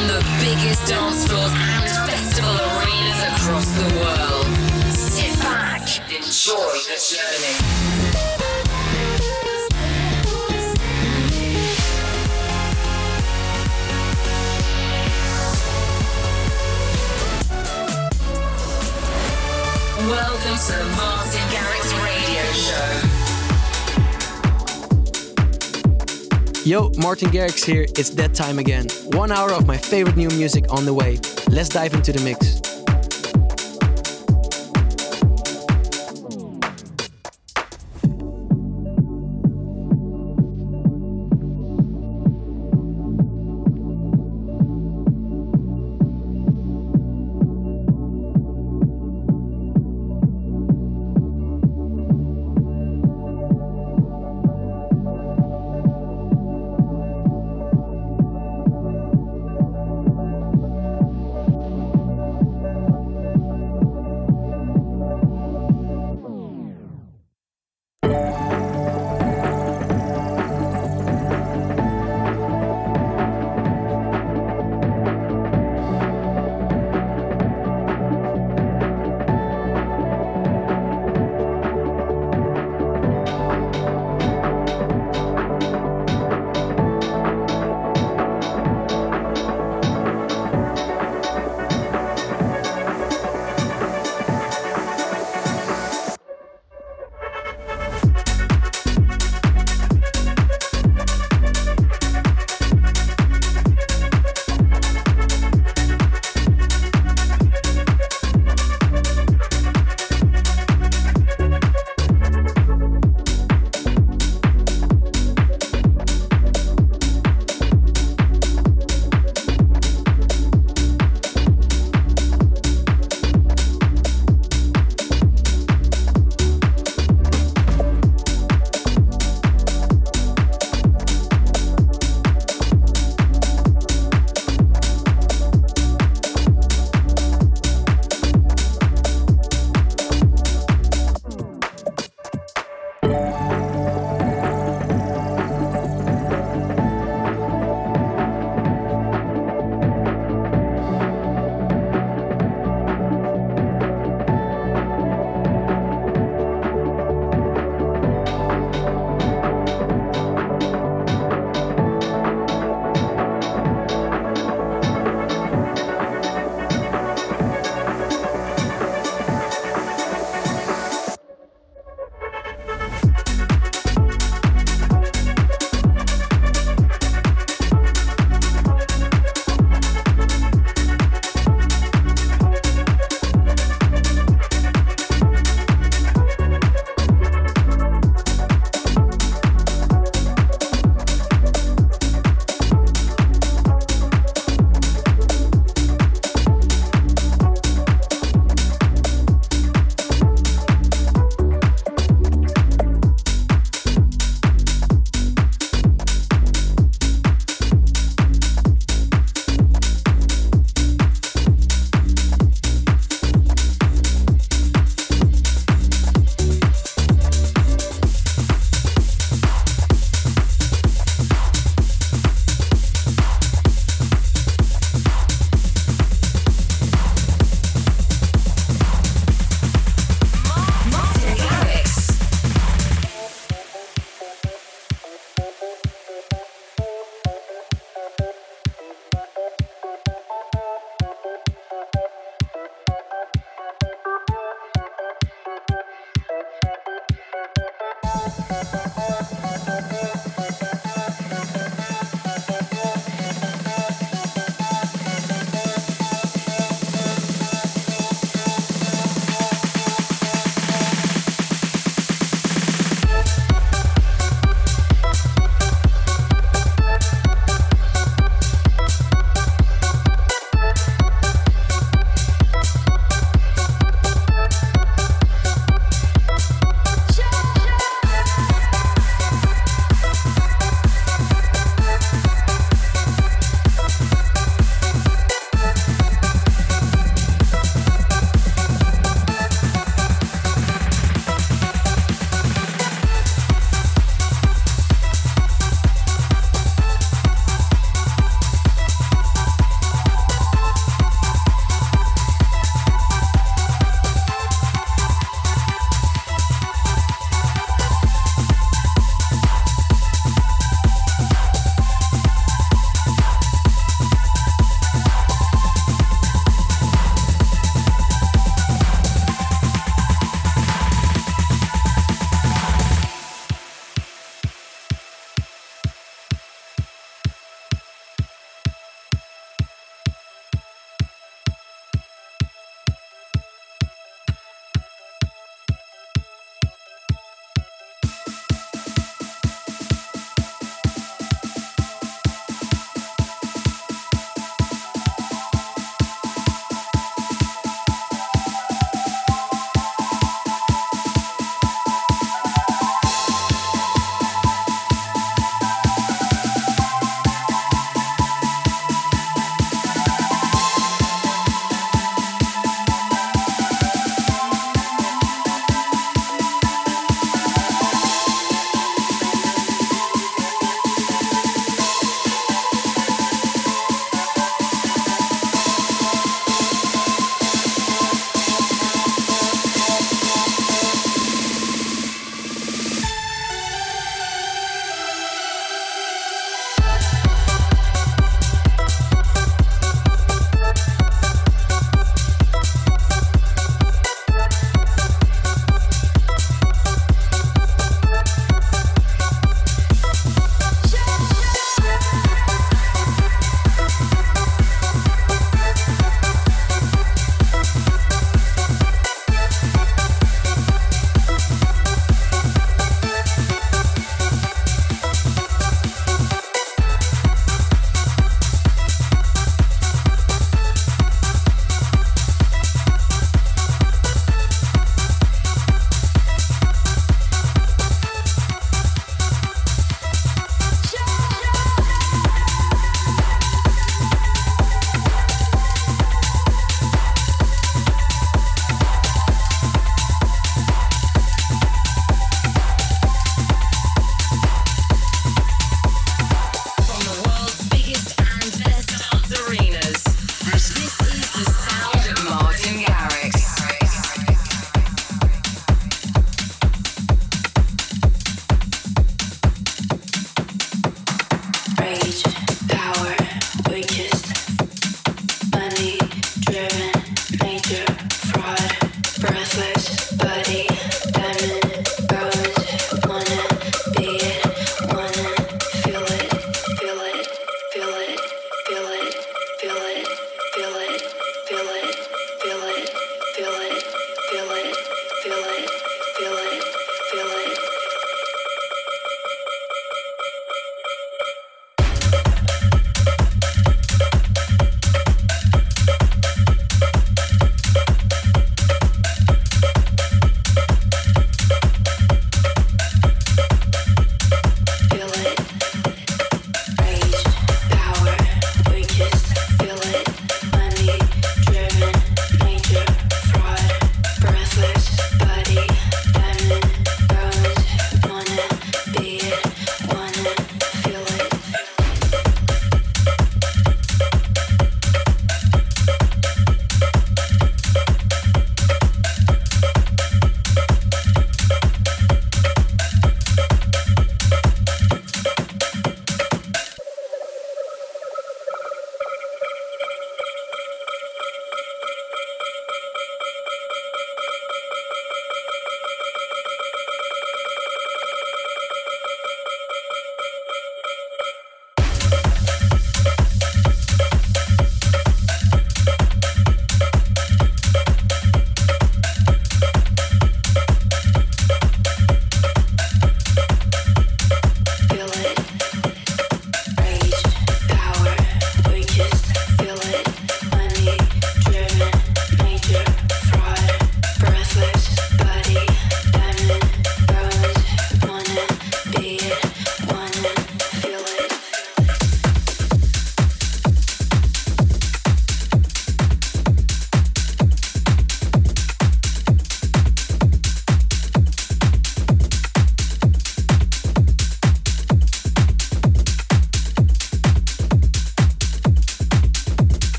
from the biggest dance floors and festival arenas across the world. Sit back, enjoy the journey. Welcome to the Martin Garrix Radio Show. Yo, Martin Garrix here. It's that time again. 1 hour of my favorite new music on the way. Let's dive into the mix.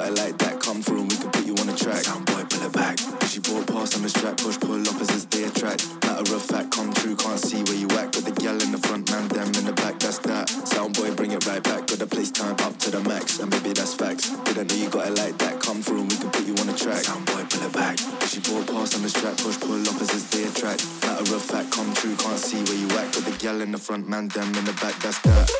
got it like that, come through and we can put you on a track. Soundboy, pull it back. She brought past on the strap, push, pull opposites, they attract. Matter of fact, come true, can't see where you at. Got the gal in the front, man, them in the back, that's that. Soundboy, bring it right back. Got the place time up to the max, and maybe that's facts. Didn't know you got it like that, come through and we can put you on a track. Soundboy, pull it back. She brought past on the strap, push, pull opposites, they attract. Matter of fact, come true, can't see where you at. Got the gal in the front, man, them in the back, that's that.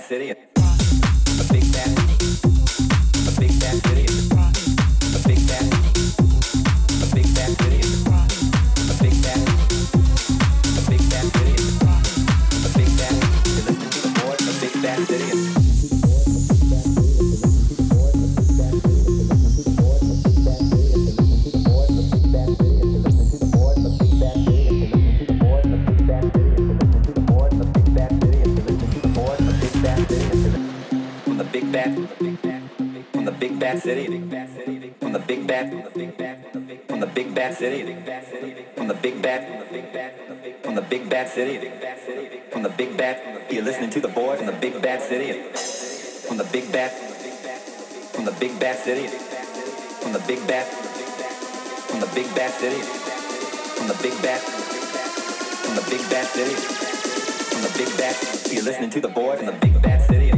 city. The big bad city. The big bad city. The big bad city. The big bad city. The big bad the big bad city. The big bad you listen to the board, the big bad city. From the big bad city, from the big bad, from the big bad city, from the big bad, from the big bad city, from the big bad. You're listening to the boy from the big bad city, from the big bad, from the big bad city, from the big bad, from the big bad city, from the big bad, from the big bad city, from the big bad. You're listening to the boy from the big bad city.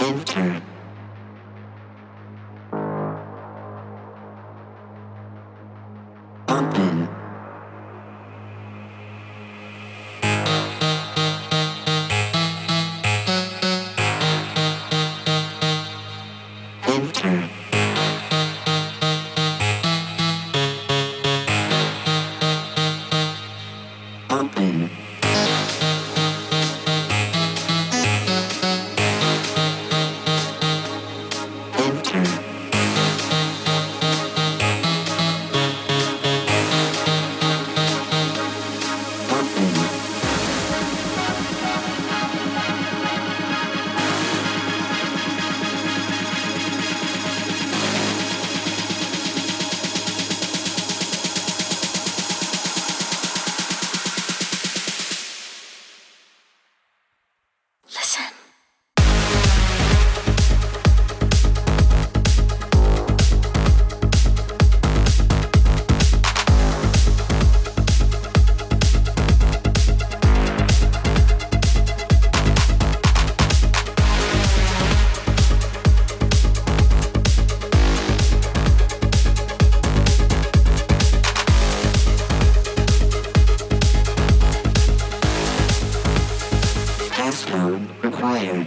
Enter. Open. Enter. Open. Enter. Open. Listen. Passcode required.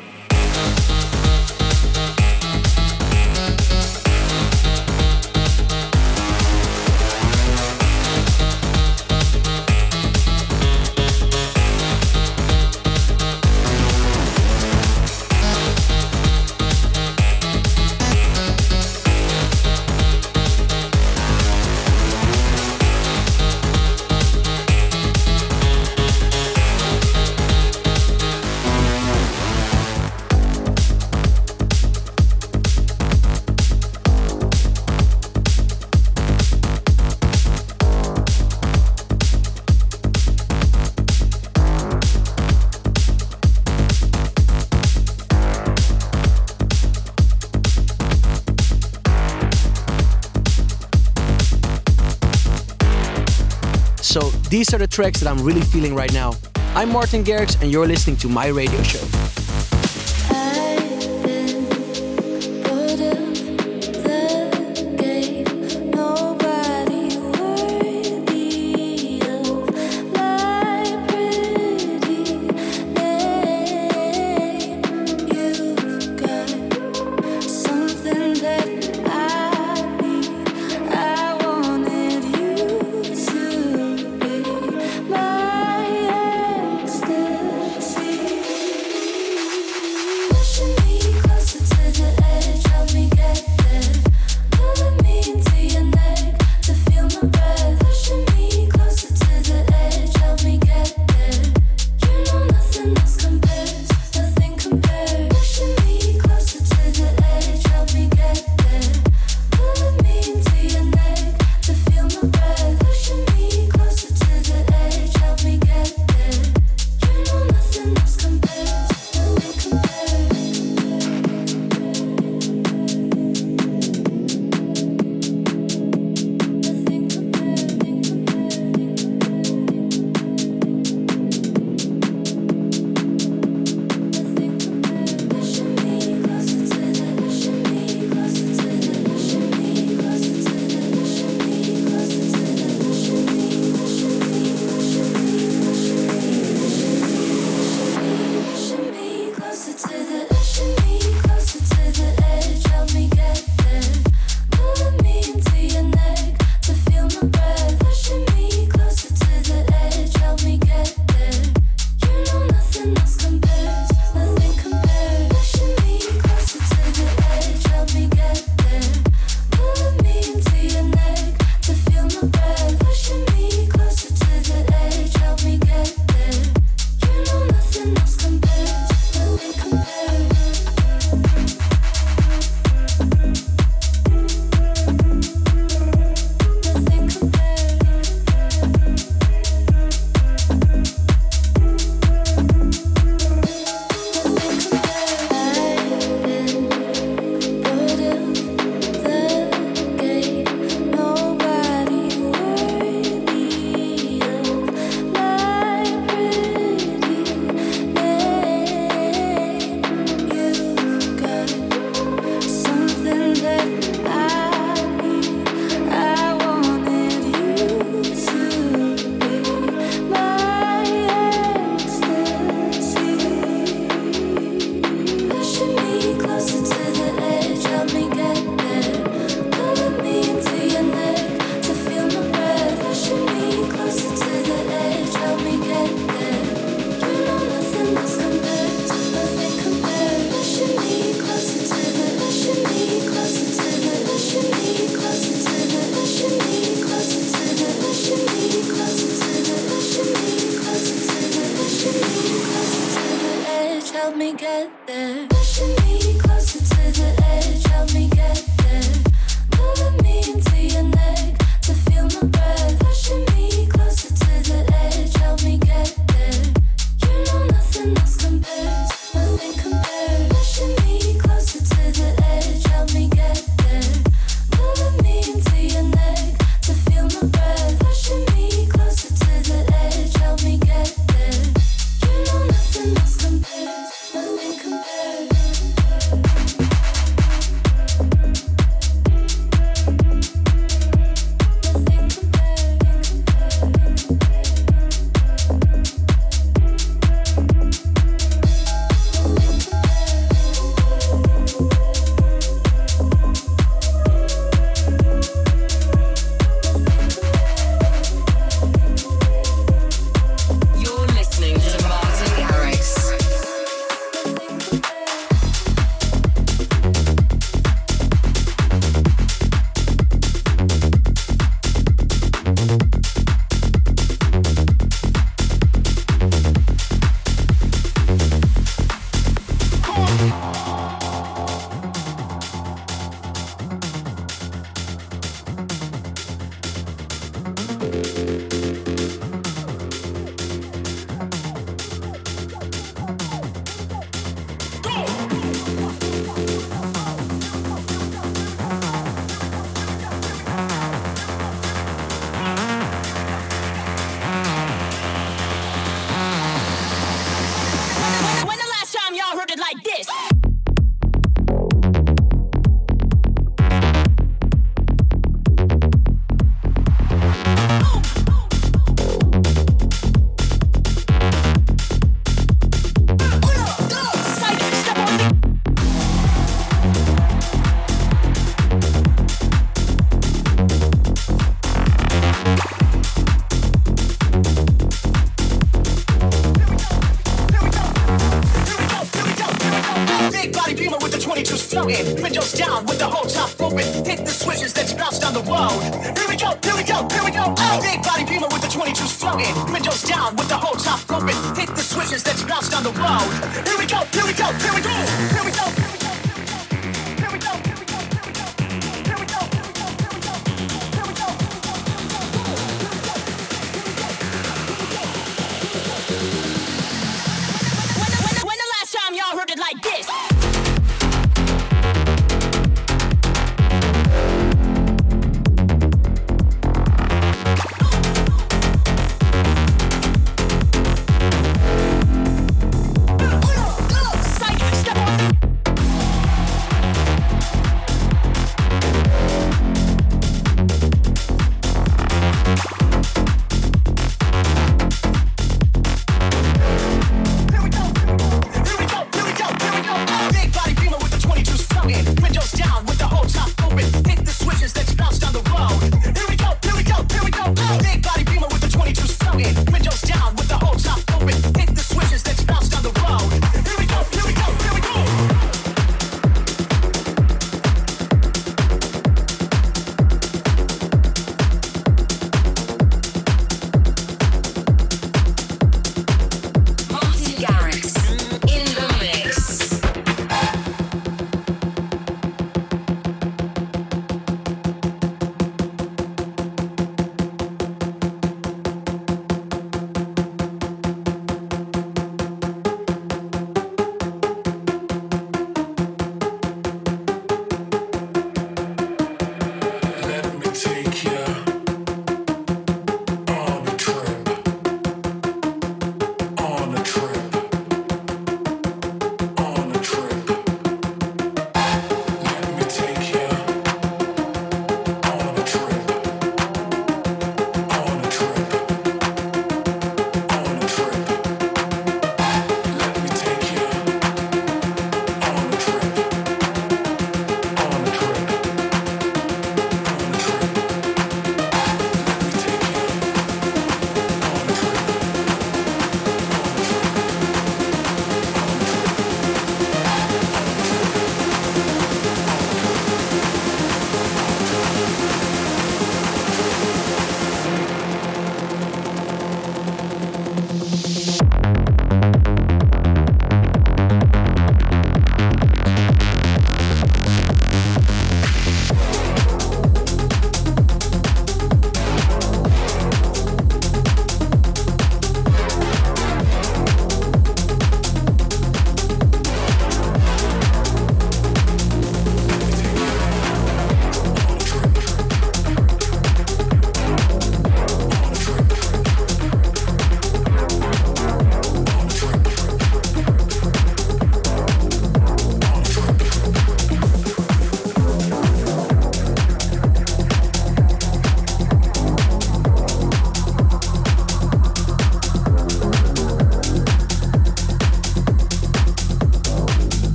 So these are the tracks that I'm really feeling right now. I'm Martin Garrix and you're listening to my radio show. I've been bored of the game. Nobody worthy of my pretty name. You've got something that I need. I wanted you to be my ecstasy. help me get there. Pushing me closer to the edge, help me get there. Pulling me into your neck to feel my breath. Pushing me closer to the edge, help me get there. You know nothing else compares, nothing compares. Pushing me closer to the edge, help me get there. Pulling me into your neck to feel my breath. Pushing me closer to the edge, help me get there. You know nothing else compares, nothing compares. You're listening to Martin Garrix. When the last time y'all heard it like this? Big body beamer with the 22s floating. Windows down with the whole top open. Hit the switches, let's bounce down the road. Here we go, here we go, here we go. Oh, big body beamer with the 22s floating. Windows down with the whole top open. Hit the switches, let's bounce down the road. Here we go, here we go, here we go. Here we go, here we go. Here we go, here we go, here we go. Here we go, here we go, here we go. Here we go. When the last time y'all heard it like this? Psych, step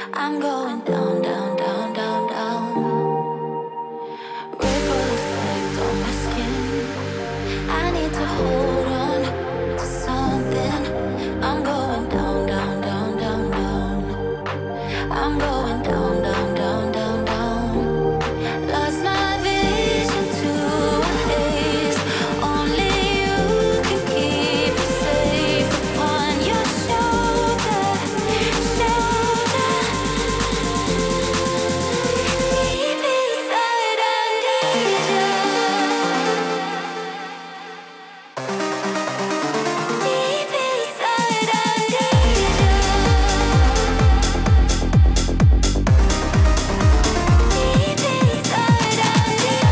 I'm going down, down, down, down, down. Ripple effect on my skin. I need to hold on to something. I'm going down, down, down, down, down. I'm going down, down, down, down, down. Lost my vision to a haze. Only you can keep me safe upon your shoulder, shoulder. Deep inside I need you. Deep inside I need you. Deep inside I need you.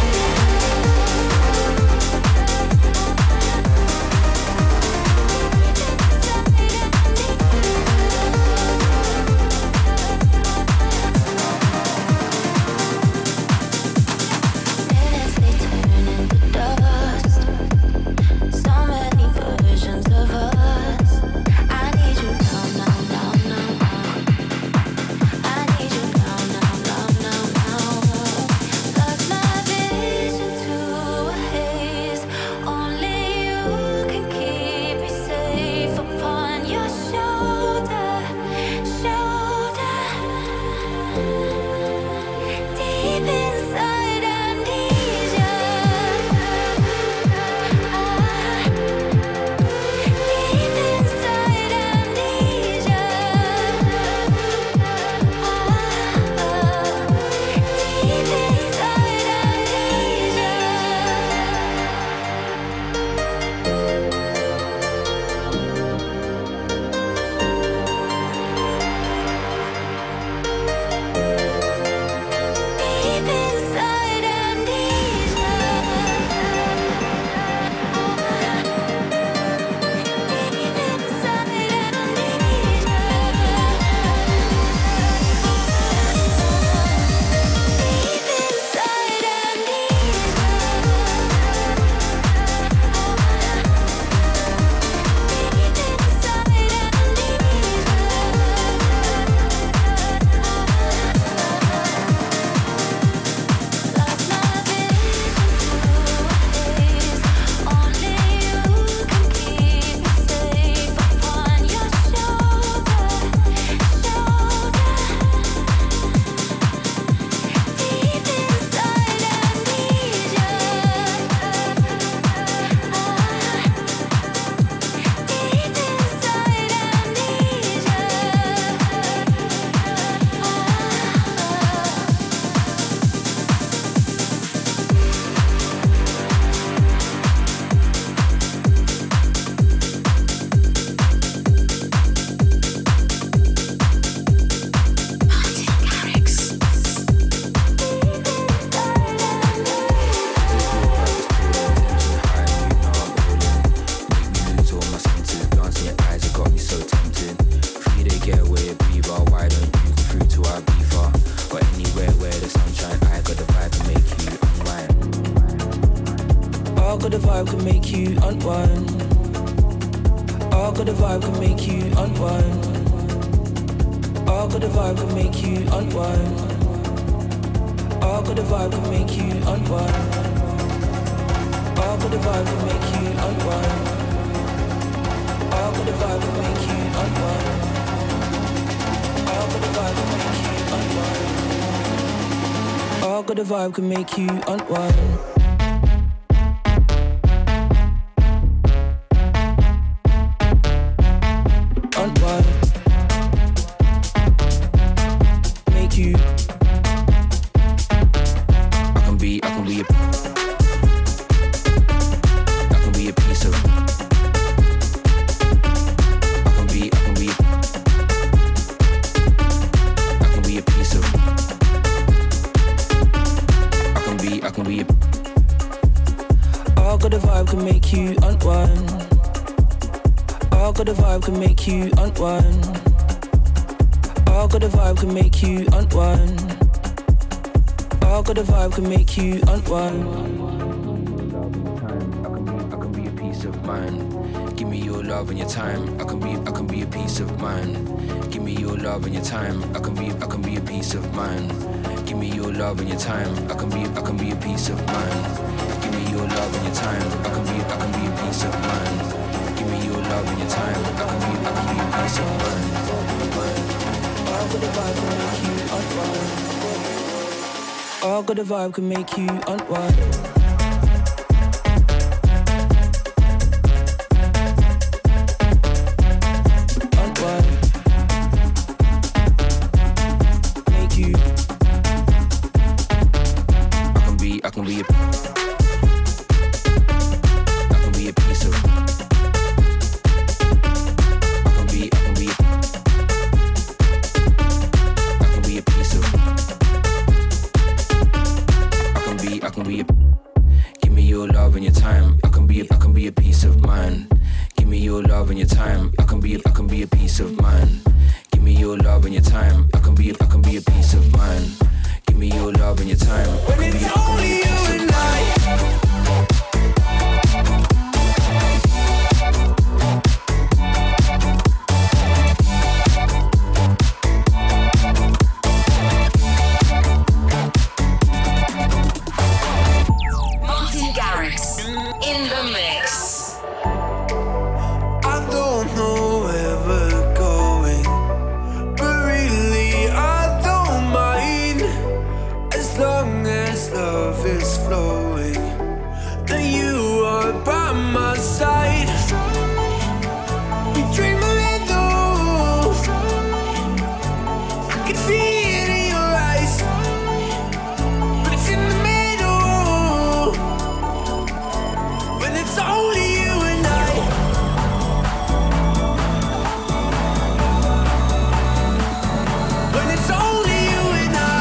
Minutes they turn into dust. So many versions of us. I need you now, now, now, now, now. I need you now, now, now, now, now. Lost my vision to a haze. Only you can keep me safe upon your shoulder, shoulder. Deep inside I need you. Deep inside I need you. Deep inside I need you. Deep inside I need you. Deep inside I need you. Deep inside I Lost my vision to a haze. Only you can keep me safe upon your shoulder, shoulder. Deep inside I need you. Deep inside I need you. All good vibe can make you unwind. All good vibe can make you unwind. All good vibe can make you unwind. All good vibe can make you unwind. All good vibe can make you unwind. All good vibe can make you unwind. All good vibe can make you unwind. All good vibe can make you unwind. Unwind. Make you. I can be a piece of. I can be a piece of. I can be a. All good vibe can make you unwind. All good vibe can make you unwind. All good vibe can make you unwind. All good vibe can make you unwind. I can be a piece of mind. Give me your love and your time. I can be a peace of mind. Give me your love and your time. I can be a peace of mind. Give me your love and your time. I can be a peace of mind. Give me your love and your time. I can be a peace of mind. Give me your love and your time. I can be a peace of mind. All got the vibe can make you unwind. All got the vibe can make you unwind. I can be a piece of. I can be a piece of. I can be a. Give me your love and your time. I can be a piece of mind. Give me your love and your time. I can be a piece of mind. Give me your love and your time. I can be a piece of mind. Give me your love and your time. When it's only you and I. Martin Garrix in the mix. I don't know where we're going, but really I don't mind. As long as love is flowing, then you are by my side. We dream of it though. I can see it in your eyes, but it's in the middle. When it's only you and I. When it's only you and I.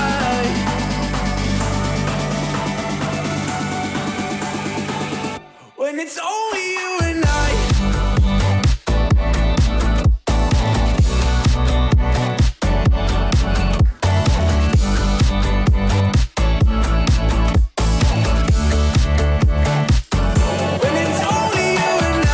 When it's only you and I. When it's only you and I.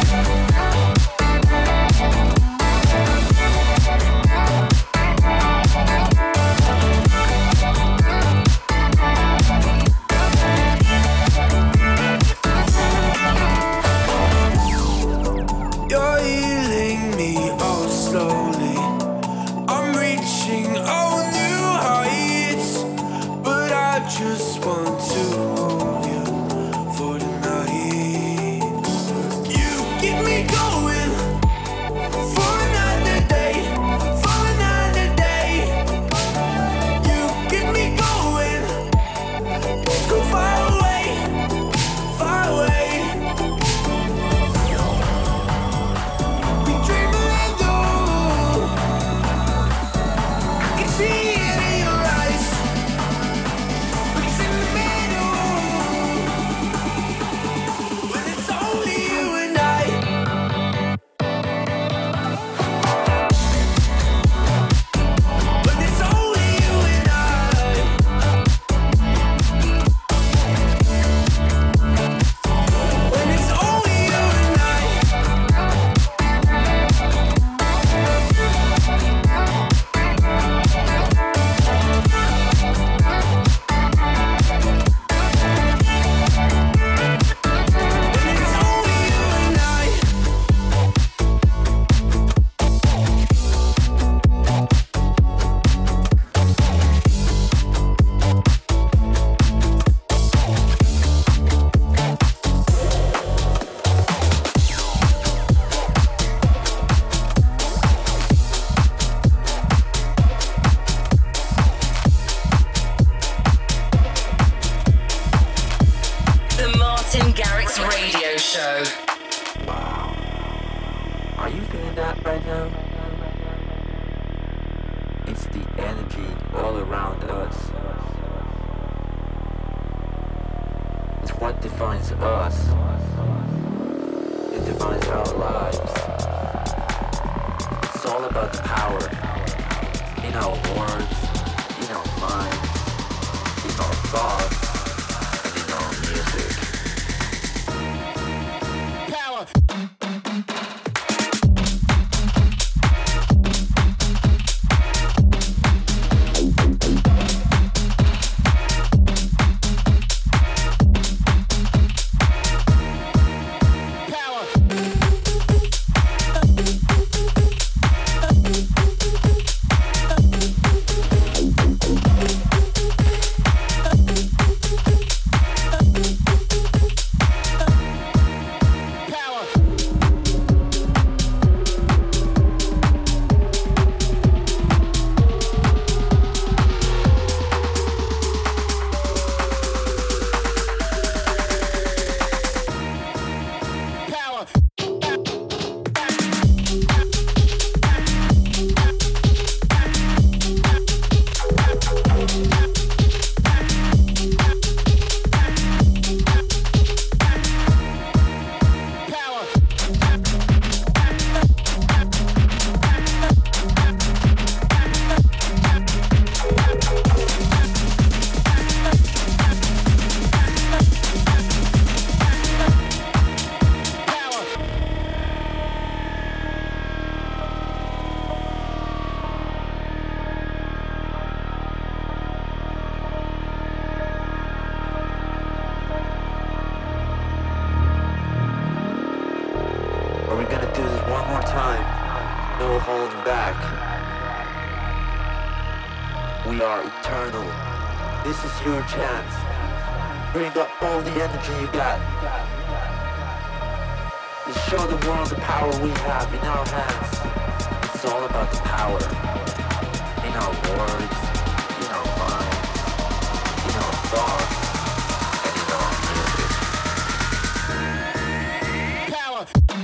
You're healing me oh slowly. I'm reaching oh new heights, but I just want to hold you for the night. You keep me going for another day, for another day. You keep me going. Let's go far away, far away. We dream of it though. I can see it in your eyes, but it's in the middle. When it's only you and I. When it's only you and I. When it's only you and I. When it's only you and I. The Martin Garrix Radio Show. Are you feeling that right now? It's the energy all around us. It's what defines us. It defines our lives. It's all about the power in our words, in our minds, in our thoughts, and in our music. Power. holding back. We are eternal. This is your chance. Bring up all the energy you got. Let's show the world the power we have in our hands. It's all about the power. In our words, in our minds, in our thoughts, and in our music. Power.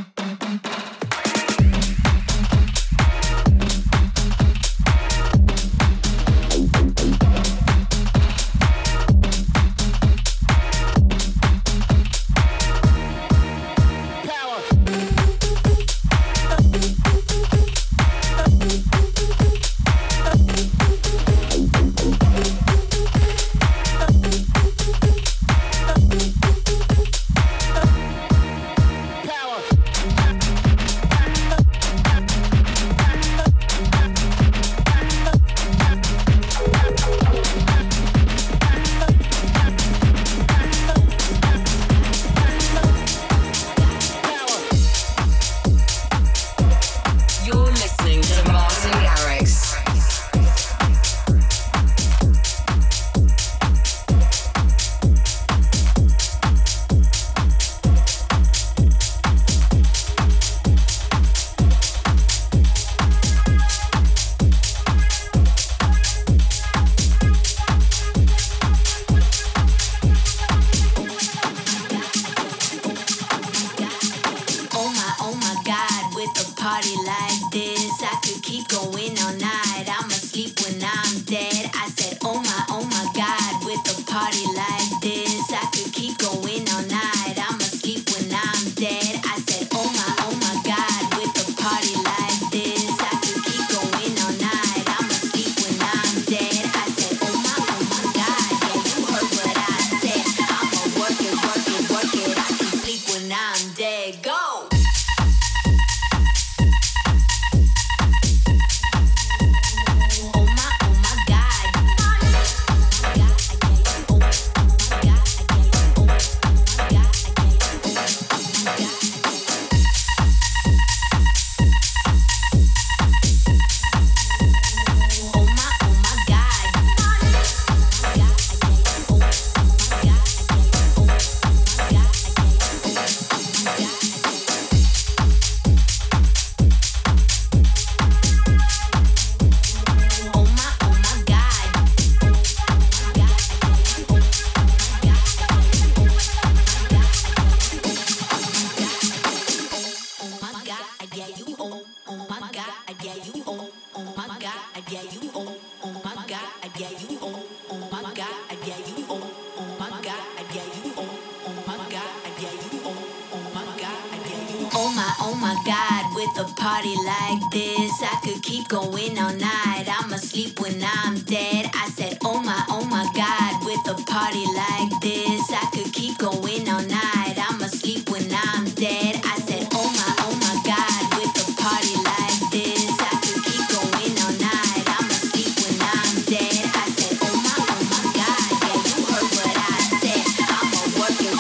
Oh my God, with a party like this, I could keep going all night. I'ma sleep when I'm dead. I said, oh my God, with a party like this, I could keep going all night. I'ma sleep when I'm dead. I said, oh my God, with a party like this, I could keep going all night. I'ma sleep when I'm dead. I said, oh my God, yeah, you heard what I said. I'ma work it,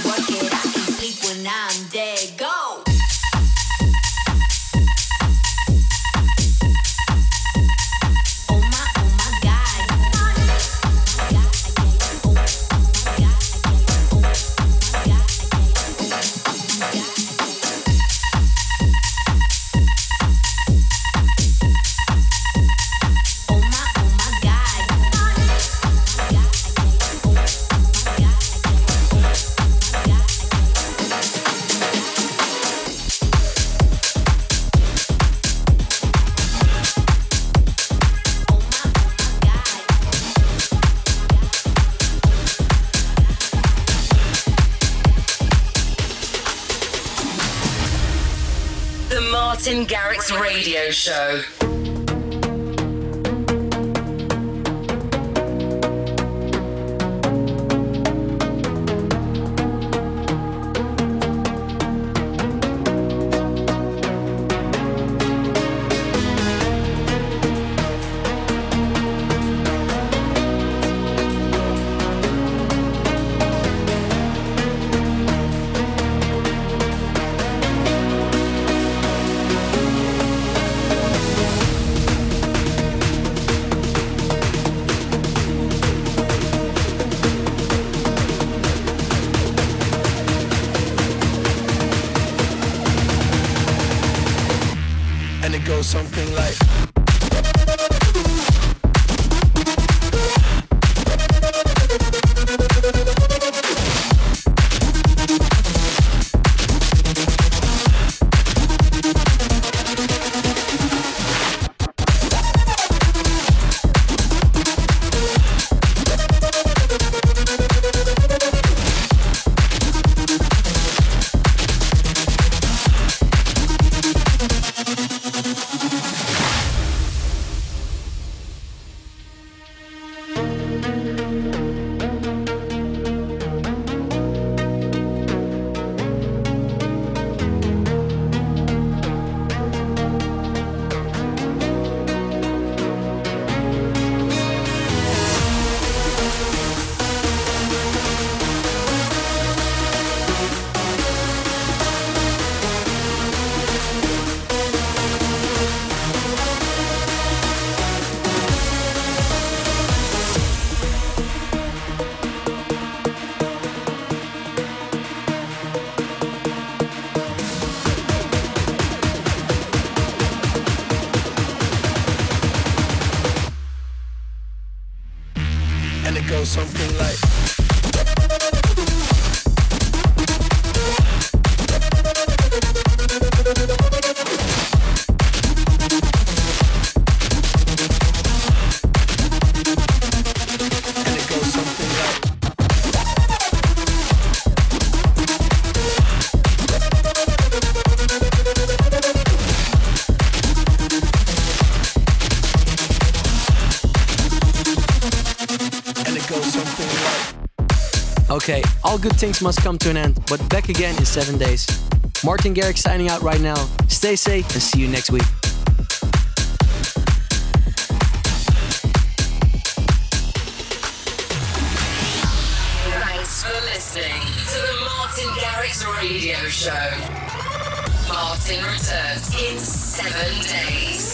I can sleep when I'm dead. Go! Martin Garrix Radio Show. And it goes something like. Okay, all good things must come to an end, but back again in 7 days. Martin Garrix signing out right now. Stay safe and see you next week. Thanks for listening to the Martin Garrix Radio Show. Martin returns in 7 days.